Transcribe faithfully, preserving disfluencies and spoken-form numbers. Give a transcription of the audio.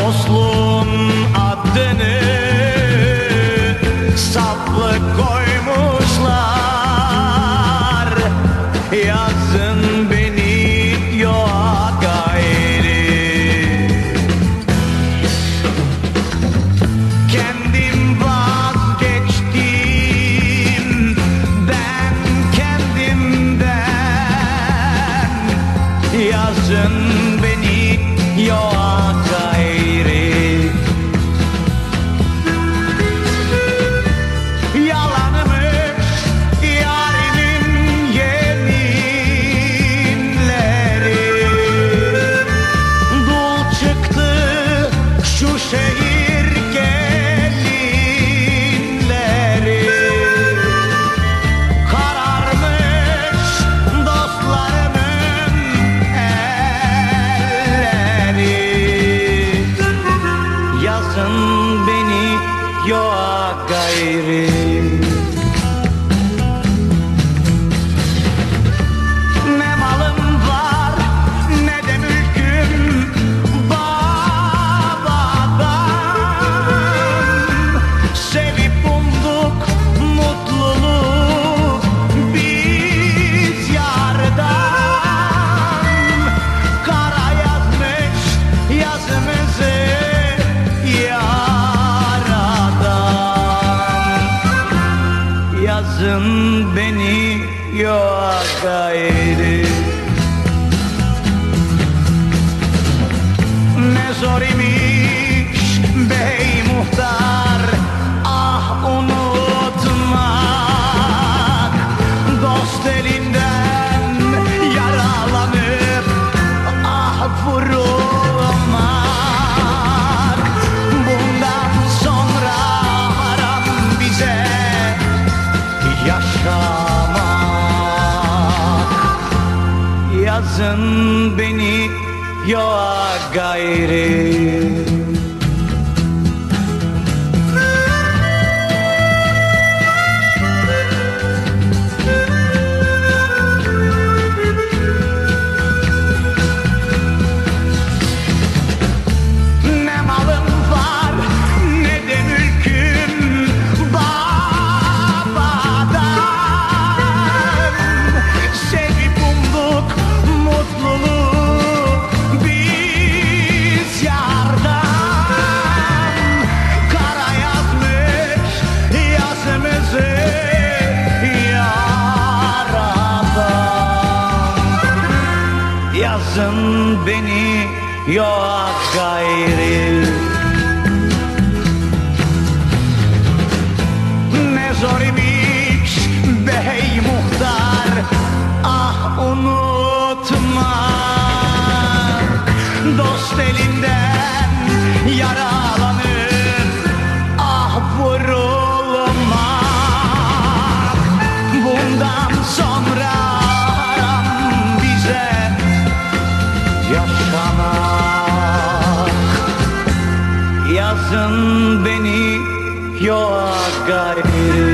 dostluğun adını saflık koymuşlar. Yazın beni yoğa gayri. Kendim vazgeçtim ben kendimden. Yazın beni yoğa gayri. Yalanmış yarimin yeminleri. Dul çıktı şu şehir gelinleri. Kararmış dostlarımın elleri. Yazın beni yoğa gayri. Ne malım var ne de mülküm babadan. Sevip umduk mutluluğu biz yardan. Kara yazmış yazımızı yaradan. Yazın beni yoğa gayri. Ne zor imiş bey muhtar ah unutmak. Dost elinden yaralanıp ah vurulmak. Bundan sonra haram bize yaşamak. Yazın beni yoğa gayri. Ne malım var ne de mülküm babadan. Sevip umduk mutluluğu biz yardan. Kara yazmış yazımızı yaradan. Yazın beni yoğa gayri. Ne zor imiş bey muhtar ah unutmak. Dost elinden yaralanıp ah vurulmak. Bundan sonra haram bize yaşamak. Yazın beni yoğa gayri.